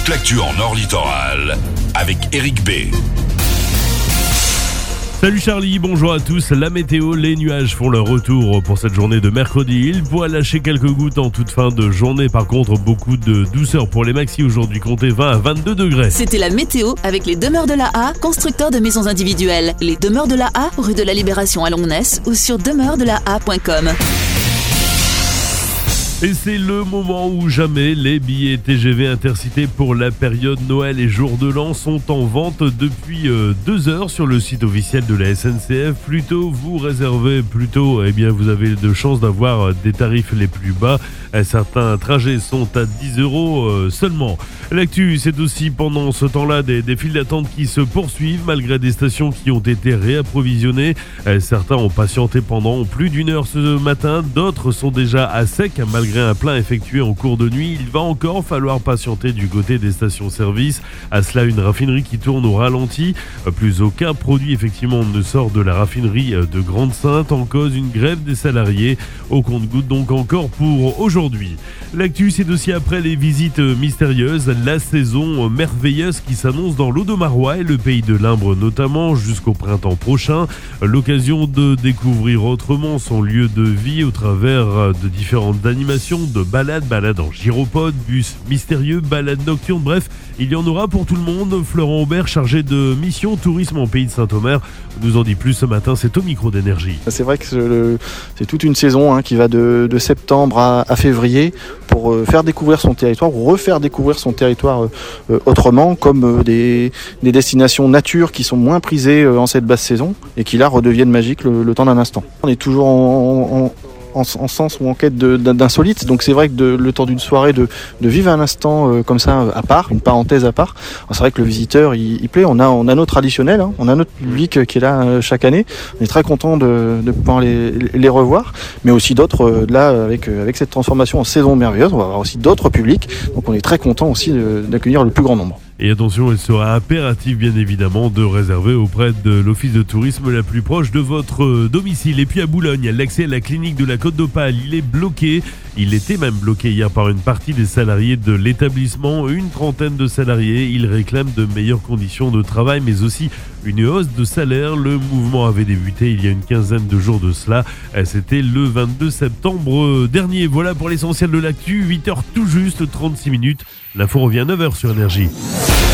toute l'actu en Nord Littoral avec Eric B. Salut Charlie, bonjour à tous. La météo, les nuages font leur retour pour cette journée de mercredi. Il pourrait lâcher quelques gouttes en toute fin de journée. Par contre, beaucoup de douceur pour les maxis aujourd'hui, comptez 20 à 22 degrés. C'était la météo avec les Demeures de la A, constructeurs de maisons individuelles. Les Demeures de la A, rue de la Libération à Longnes ou sur demeuresdelaa.com. Et c'est le moment où jamais les billets TGV Intercités pour la période Noël et jour de l'an sont en vente depuis 2 heures sur le site officiel de la SNCF. Plus tôt vous réservez, plus tôt vous avez de chances d'avoir des tarifs les plus bas. Certains trajets sont à 10 € seulement. L'actu, c'est aussi pendant ce temps-là des files d'attente qui se poursuivent malgré des stations qui ont été réapprovisionnées. Certains ont patienté pendant plus d'1 heure ce matin, d'autres sont déjà à sec malgré un plein effectué en cours de nuit. Il va encore falloir patienter du côté des stations-service. À cela, une raffinerie qui tourne au ralenti. Plus aucun produit effectivement ne sort de la raffinerie de Grande-Synthe. En cause, une grève des salariés. Au compte-gouttes donc encore pour aujourd'hui. L'actu, c'est aussi après les visites mystérieuses, la saison merveilleuse qui s'annonce dans l'Audomarois et le pays de l'Imbre notamment jusqu'au printemps prochain. L'occasion de découvrir autrement son lieu de vie au travers de différentes animations, de balades en gyropode, bus mystérieux, balades nocturnes, bref, il y en aura pour tout le monde. Florent Aubert, chargé de mission tourisme en pays de Saint-Omer, nous en dit plus ce matin, c'est au micro d'Énergie. C'est vrai que c'est toute une saison qui va de septembre à février pour faire découvrir son territoire ou refaire découvrir son territoire autrement, comme des destinations nature qui sont moins prisées en cette basse saison et qui là redeviennent magiques le temps d'un instant. On est toujours en sens ou en quête d'insolite, donc c'est vrai que le temps d'une soirée de vivre un instant comme ça à part, une parenthèse à part. Alors, c'est vrai que le visiteur il plaît, on a nos traditionnels, on a notre public qui est là chaque année, on est très content de pouvoir les revoir, mais aussi d'autres là avec cette transformation en saison merveilleuse, on va avoir aussi d'autres publics, donc on est très content aussi d'accueillir le plus grand nombre. Et attention, il sera impératif bien évidemment de réserver auprès de l'office de tourisme la plus proche de votre domicile. Et puis à Boulogne, l'accès à la clinique de la Côte d'Opale, il est bloqué. Il était même bloqué hier par une partie des salariés de l'établissement. Une trentaine de salariés, ils réclament de meilleures conditions de travail mais aussi une hausse de salaire. Le mouvement avait débuté il y a une quinzaine de jours de cela. C'était le 22 septembre dernier. Voilà pour l'essentiel de l'actu. 8h tout juste, 36 minutes. L'info revient à 9h sur Énergie.